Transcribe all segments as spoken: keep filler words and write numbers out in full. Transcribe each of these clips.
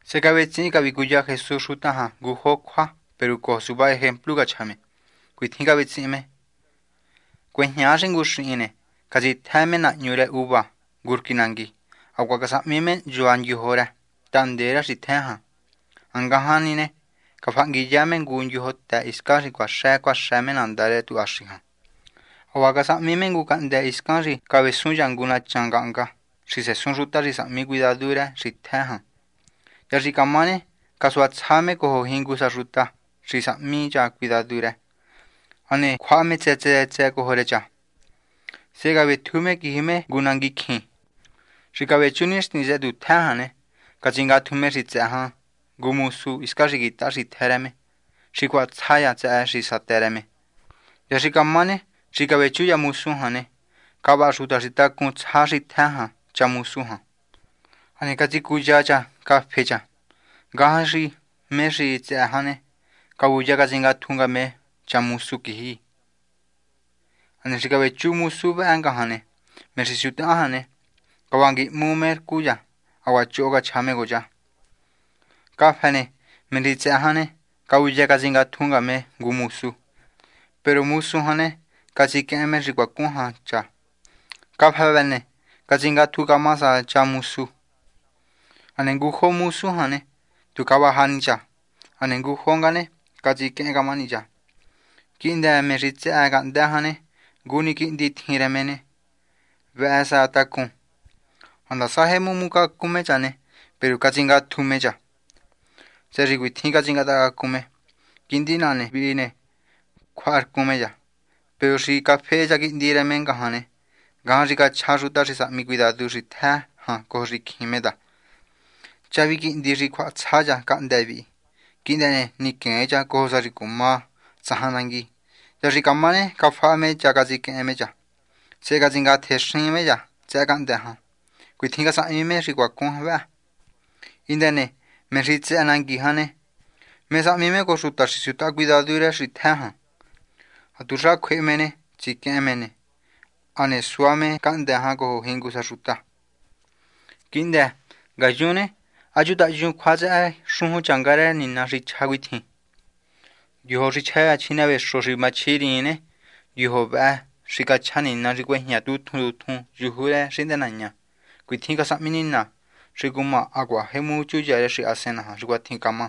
Se cabetsin kabikuya Jesús shutaha guho kwa pero ko suba ejemplo gachame. Kuitin kabetsin me. Kwenyashin gushine kazi thame na nyure uba gurkinangi. Agwa kasamime juan yuhora tandera shiteha. Angahanine kafangi yamen gun yuhotta iskari kwa she kwa shemen andare tu ashiha. Agwa kasamime gukande iskari kabesun yanguna changanga. Si se sun ruta si sami cuidadura shiteha. Yashikamane kasuatsame koho hingu sa ruta si sami ja cuidadura. Ane kwame tsetse tse kohorecha. Sega betume kihime gunangi ki. Shikabe chunis nize du tahane. Kachinga tume si tseha. Gumusu iska shigita si tereme. Shikwa tsaya tse si satereme. Yashikamane shikabe chuya musu hane. Kaba shuta shita kun tsa si taha cha musu ha. Ane kachikuya cha ka fecha. Gahashi me si tsehane. Kabuya kachinga tunga me cha musu kihi. Ane shikabe chu musu be angahane. Mersi shutahane. Kawangi mumer kuya. Awa choga chame goja. Kafane mersi tsehane. Kabuya kachinga tunga me gu musu. Pero musu hane kachike me shikwa kunha cha. Kafane kachinga tuka masa cha musu. Ane nguho musu hane. Tukaba hani cha. Ane nguho ngane kachike gamani cha. Kinde mersi tsea gandahane. Guni kindi thiremene. Vesa atakun. Anda sahe mumuka kume chane. Pero kachinga tume cha. Seri kuitin kachinga taka kume. Kindi nane vine. Kwar kume cha. Pero si kafe cha kindi remen kahane. Gahan ka charuta si sami cuidado si tha. Ha kohri kime da. Chavi kindi si kwa tsaja kandevi. Kinde niken cha kohosari kuma. Sahanangi. Yari kamane kafame cha kachike eme cha. Se kachinga theshin me cha. Tse kandeha. Kuitinga sa ime si kwa kun vea. Indene me si tse anangi hane. Me sa mime ko suta si suta cuidadura si tha. Atusha kwe mene chike emene. Ane suame kandeha ko hingu sa suta. Kinde gajune ayuda yun kwaze ay shunhu changare nina si chagwitin. Yuho si chaya china ve shoshi machiri ine. Yuho ba shika chani na rikwe nya tutun tutun. Yuhure shindenanya. Kuitinga sa minina. Shikuma agua hemu chuyare shi asena. Shikwa tinkama.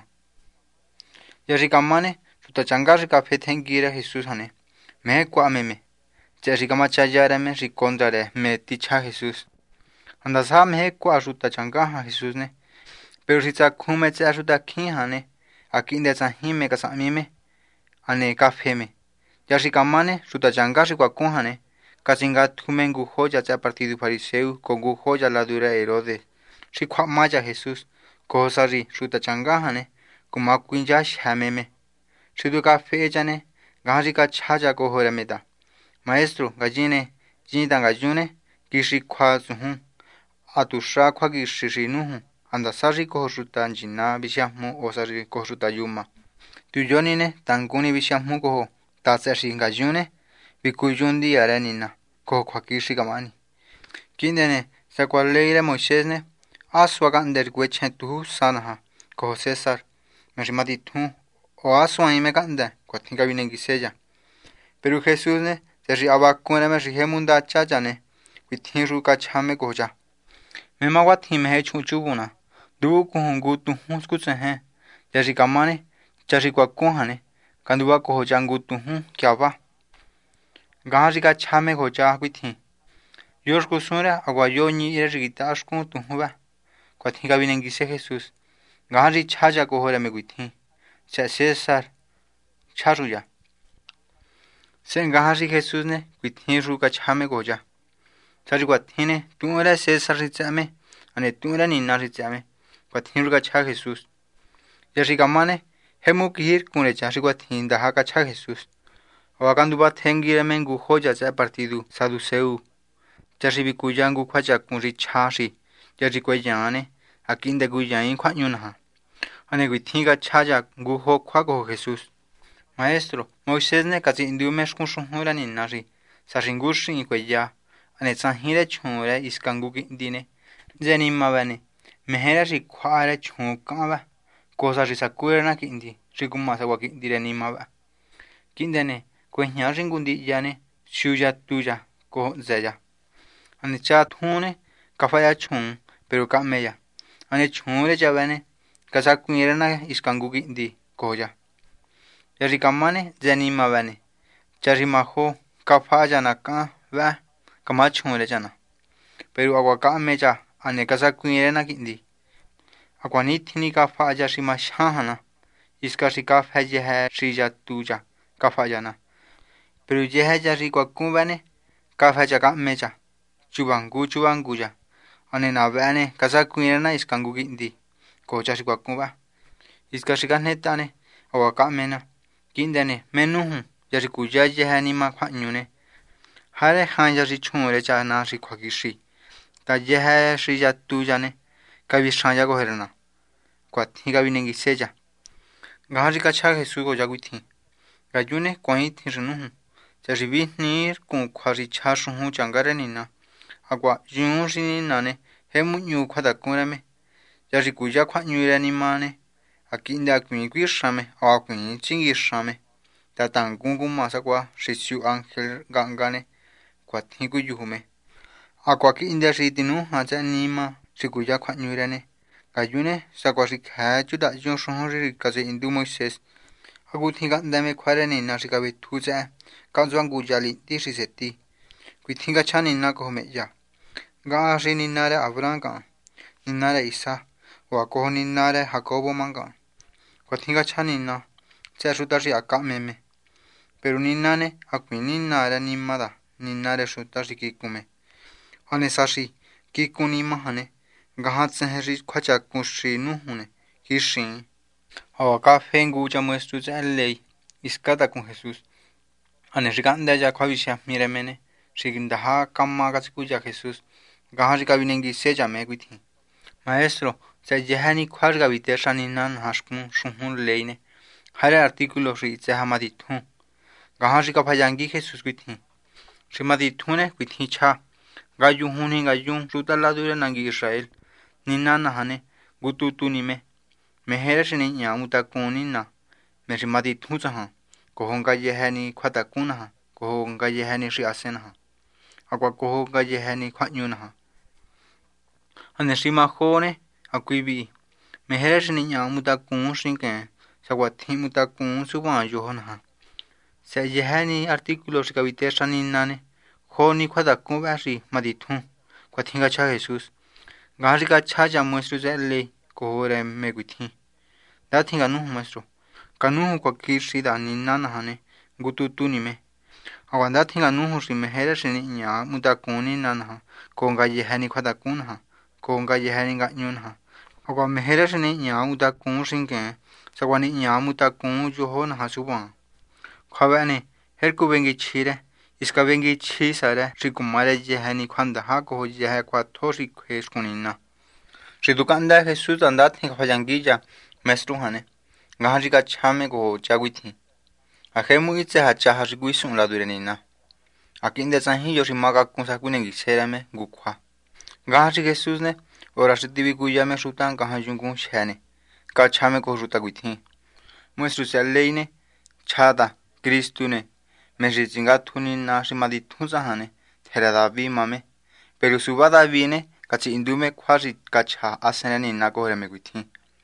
Yashikamane suta changa shika petengire Jesus hane. Me kwa meme. Yashikama chayare me shikondare me ticha Jesus. Andasa me kwa suta changa Jesus ne. Pero si tsa kume tsa suta kin hane. Akinde tsa hime kasa mime. Ane kafeme. Yashikamane suta changa shikwa kun hane. Kachinga tume ngu hoja tsa partido fariseu. Ko ngu hoja la dura Herodes. Shikwa maya Jesus. Kohosari suta changa hane. Kuma kuinja shameme. Shidu kafe chane. Gahan ka chaja kohorameda. Maestro gajine jinda gajune. Kishi kwa zuhun. Atusha kwa kishi nuhu. Andasari kohosruta njina bishahmu osari kohosruta yuma. Tuyonine tanguni bishahmu koho. Tatsashi gajune. Bikuyundi arenina. Koho kwa kishi gamani. Kindene sakwa leire Moisesne. Aswa gander gwechen tuhu sanaha. Koho Cesar. Merimati tu. O aswa ime ganda. Kwa tinga binengiseya. Pero Jesús ne. Seri abakune me rihemunda chachane. Kuitinru kachame goja. Mema wati mehe chunchubuna. Du kuhungu tuhun skutsehe. Yashikamane. Chashikwa kuhane. Kanduwa koho jangu tuhun kiava. Gahan rika chame goja kuitin. Yoshku sunra agwa yoni ire rikita ashkun tuhuwa. Kwa tinga binengise Jesús. Gahan ri chaja kohore me kuitin. Cha César. Charuya. Sen gahan ri Jesús ne. Kuitin ruka chame goja. Chari kwa tine. Tunra César rizame. Ane tunra nina rizame. Kwa tin ruka cha Jesús. Yashikamane. Hemu kihir kune chari kwa tin daha ka cha Jesús. Wakanduba tengire mengu hoja cha partido saduceu. Chari bikuyangu kwa cha kunri chashi. Yari kwa yane. Akinde guyain kwa nyunaha. Ane kuitinga chaja guho kwa goho Jesús. Maestro, Moisés ne kasi indumes kun shunhura ni nari. Saringushi ikwe ya. Ane tsanhire chunre iskangu dine. Zeni mabane. mejera si khuare chun kaba cosa si sakura na kindi si kuma sawa kindi re nima ba kindene kueña ringundi yane shuya tuya ko zeya ane cha thune kafaya chun pero kameya ane chun re chabane kasa kuira na iskangu kindi koya yari kamane zanima bane chari maho kafaya na ka va kama chun re chana pero agua kameya ane kasa kuira na kindi agua nithini kafaya si mashahana iska si kafaya hai shiya tuya kafaya na pero yeha yari kwa kumbane kafaya kameya chubangu chubangu ya ane na bane kasa kuira na iskangu kindi kocha si kwa kumba iska si kanetane agua kamena kindene menuhu yari kuya yeha ni ma khanyune hare han yari chunre cha na si kwa kishi ta yeha shiya tuya ne kabi shanya ko herna kwa thi kabi nengi seja gahari kacha Jesús ko jaguithi gayune kwai thi rnuhu yari binir kun khari cha shuhu changare nina agua yun rini nane hemu nyu khada kuname yari kuya khanyure ni mane akinda kwin kwishame awa kwin chingi shame ta tangungu masakwa shishu angel gangane kwa thi ku yuhume akwa kinda ritinu hacha nima sikuya khanyure ne gayune sakwa sikha chuda yun shuhu ri kaze indu Moises agu thi gandame khware ni na sikabe thuja kanzwangu jali ti siseti kwithinga chani na ko meya ga ri ni nare Abraham ka ni nare Isa wa ko ni nare Jacobo manga kwathinga chani na cha suta ri akameme pero ni nane akwini nare ni mada ni nare suta ri kikume ane sashi kikuni mahane gahat sehri khwacha kushi nu hune kishi awa ka fengu cha muestru cha lei iskata con Jesús ane riganda ya khwavisha miremene riginda ha kamma ka kuya Jesús gahari ka binengi se llame guithi maestro se yehani khwarga bite shaninan hashkun shuhun leine hare artículo ri se hamadithu gahari ka phayangi Jesús guithi rimadithune guithi cha gayu huni gayu rutala dure nangi Israel ninana hane gututu nime mehere shini nya mutakuni na merimadithu cha kohonga yehani khwatakuna ha kohonga yehani ri asena ha agua kohonga yehani khwanyuna ha ane shima khone akwibi mehere shini nya mutakun shinke sagwa thi mutakun suba yohona ha se yehani artículo sikabite shaninane khoni khwadakun basi madithu kwathinga cha Jesús gari ka cha ja muestro zelle kohore meguthi da thinga nu maestro kanu ko kishi da ninana hane gututu nime awanda thinga nu hu mehere shini nya mutakuni nana konga yehani khwadakun ha konga yehani ga nyun ha agwa mehere shini nya mutakun shinke sagwani nya mutakun johon ha suba khawani herku bengi chire iska bengi chi sara rikumare yehani khwanda ha ko yeha kwa thosi khesh kunina ridukanda Jesús anda thinga phayangiya maestro hane gahari ka chame ko jaguithi ajemu itse hacha hasiguisun la durenina akinde sahi yoshi maga kunsa kunengi serame gukwa gahari Jesús ne ora shitivi kuyame shutan kahayungun shane ka chame ko ruta guithi muestro leine chada Cristo ne mejichinga thunina shimadithu sahane theradavi mame pero subada viene kachi indume khwari kacha asenani na ko reme guithi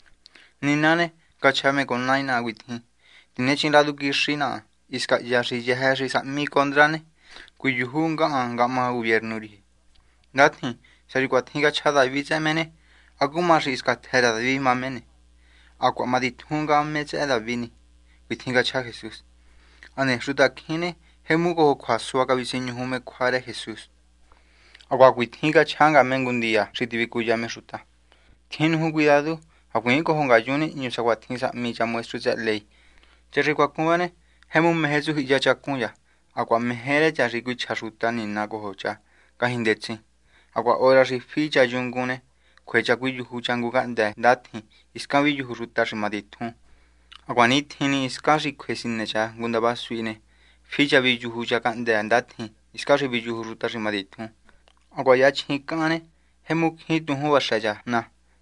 ninane kachame con naina guithi tine chinradu kishina iska yashi yehashi sami kondrane kuyuhunga anga ma gobierno ri nathi sari kwathinga chada vichamene agumashi iska thera vi mamene akwa madithunga meche da vini guithinga cha Jesús ane shuta khine hemu ko khwaswa ka visenyu hume khware Jesús agua guithinga changa mengundia sitivi kuyame shuta thin hu cuidado agui ko honga yuni nyusa wathinsa mi cha muestro cha lei cheri kwa kumane hemu mehezu hiya cha kunya agua mehere cha rigu charuta ni na ko hocha kahindechi agua ora ri fi cha yungune kwecha ku yuhu changu ka nda dathi iska vi yuhu ruta rimadithu agua ni thini iska ri khwesinne cha gunda baswine fi cha vi yuhu cha ka nda dathi iska ri vi yuhu ruta rimadithu agua ya chikane hemu khi tu hu washa ja na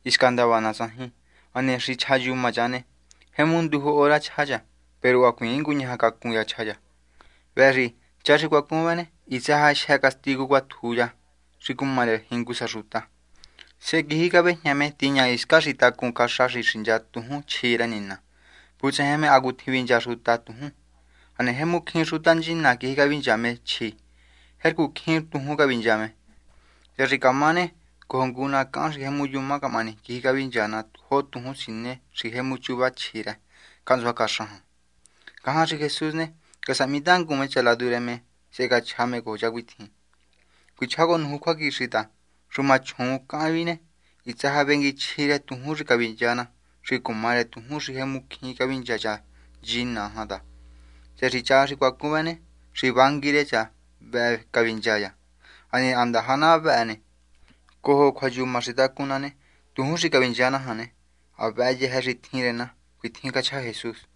iskandavana sahi, ane shi chayu machane, hemundu ho ora chaya, pero akuin guña kakuya chaya. Veri, chashi kwakumane, isaha sha castigo kwatuya, shikumare hingusa ruta. Se gihikabe nyame tiña iskashita kun kashashi shinja tuhu chira nina. Pucha heme agutivinja ruta tuhu. Ane hemu kin rutanjina gihikabinjame chi. Herku kin tuhu kabinjame. Yarikamane, kohonguna kan shihemu yuma kamani gihikabinjana ho tuhu sinne shihemu chuba chira. Kanzwa kashahan. Kahan shi Jesus ne, kasamitan kume chaladureme, se gachame goja withi. Kuchago nuhu kwa kishita. Ruma chongu kavine, itzaha bengi chire tuhu rikabinjana, rikumare tuhu rihemu ki kabinjaja, jina hada. Se richa rikwakumane, ribangire cha, be kabinjaya. Ani andahana bane, koho kwaju masita kunane, tuhu rikabinjana hane, abaye heritirena, kuithinka cha Jesus.